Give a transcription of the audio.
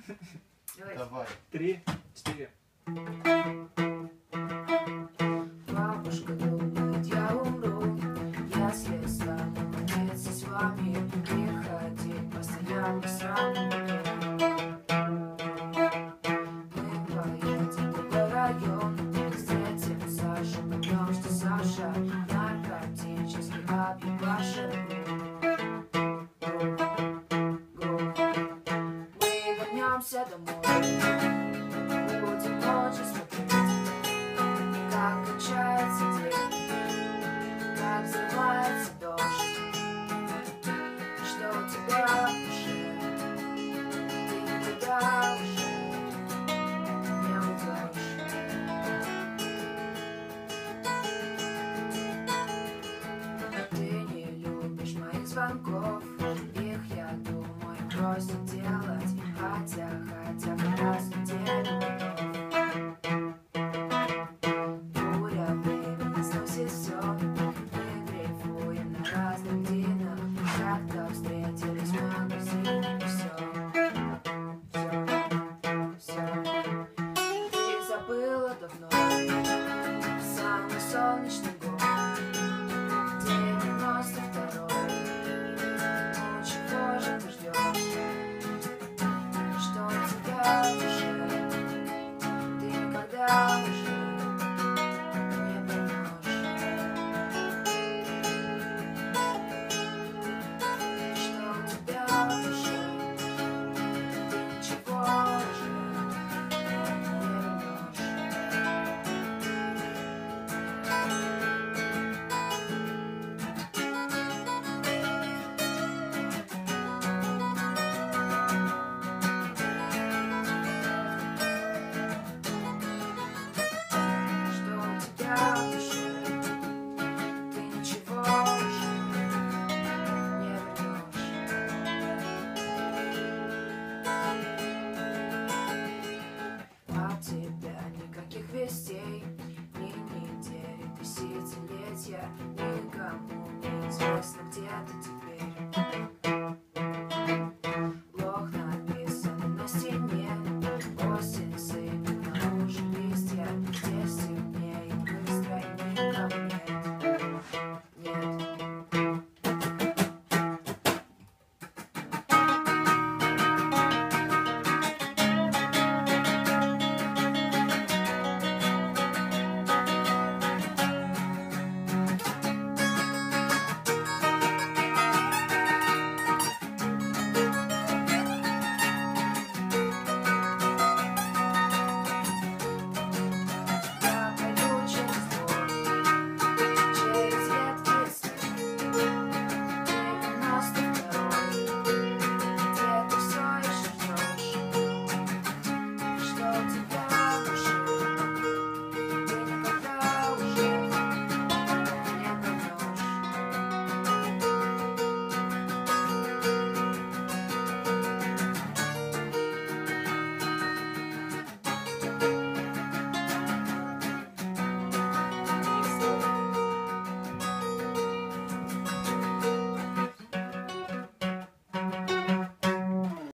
Давай. 3, 4. Бабушка думает, я умру, если стану молиться с вами и ходить постоянно сам. Мы поедем в другой район, встретим Сашу, потому что Саша наркотически объебашен. Мы вернемся домой, будем ночью смотреть, как качается день, как взрывается дождь, что у тебя в душе, ты никогда уже не уйдешь. Ты не любишь моих звонков, их, я думаю, бросить делать, хотя как раз в неделю готов. Буря времени сносит все, мы дрейфуем на разных динах, как-то встретились в магазине, и все. Ты забыла давно самый солнечный год, 92-й. Ну чего же ты ждешь? Что у тебя в душе? Ты никогда уже не поймешь. Что у тебя в душе? Ты ничего уже не вернешь. Что у тебя в душе? Ты ничего уже не вернешь. От тебя никаких вестей, ни недели, десятилетия, никому не известно